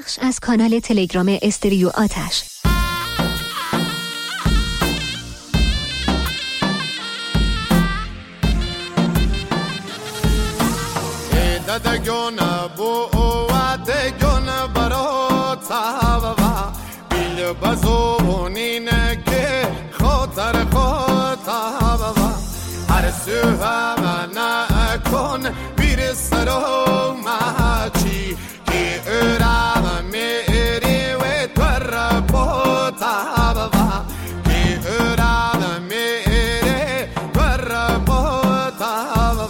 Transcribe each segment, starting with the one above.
بخش از کانال تلگرام استریو آتش. دگون بو و دگون برا تاوا بیل بزونین که خاطر خاطر هر سو هم نکن بیر سرو مچی که ارام میری و تر پوتا که ارام میری تر پوتا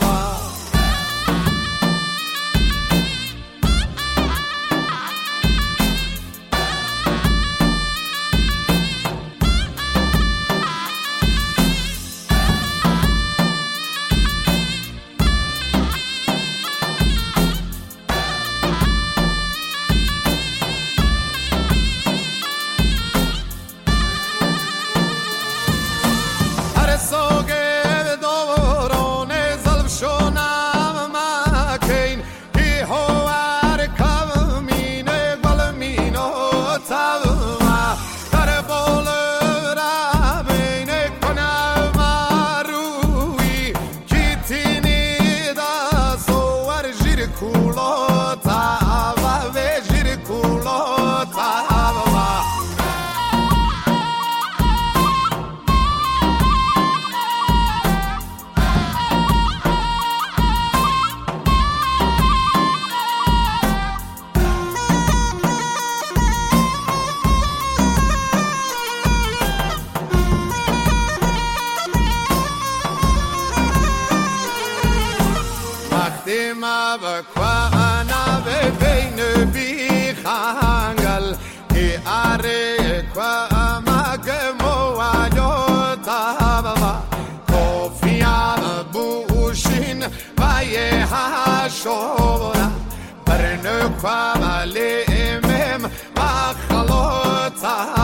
ما بکوانا به بین بی خانگل ای آره کوا مگمو آیوتا بابا کوفیان بوشین وای هاشورا برنو کوا ملیم مخلوطا